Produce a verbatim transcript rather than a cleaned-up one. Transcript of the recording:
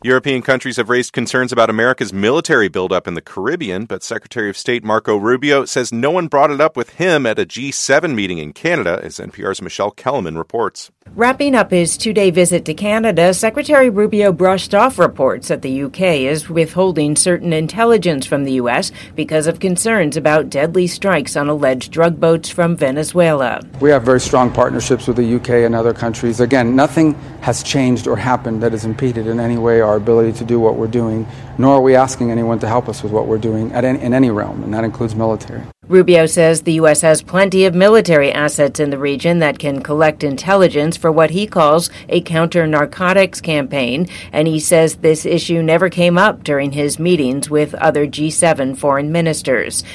European countries have raised concerns about America's military buildup in the Caribbean, but Secretary of State Marco Rubio says no one brought it up with him at a G seven meeting in Canada, as N P R's Michelle Kellerman reports. Wrapping up his two-day visit to Canada, Secretary Rubio brushed off reports that the U K is withholding certain intelligence from the U S because of concerns about deadly strikes on alleged drug boats from Venezuela. We have very strong partnerships with the U K and other countries. Again, nothing has changed or happened that has impeded in any way our ability to do what we're doing, nor are we asking anyone to help us with what we're doing at any, in any realm, and that includes military. Rubio says the U S has plenty of military assets in the region that can collect intelligence for what he calls a counter-narcotics campaign, and he says this issue never came up during his meetings with other G seven foreign ministers.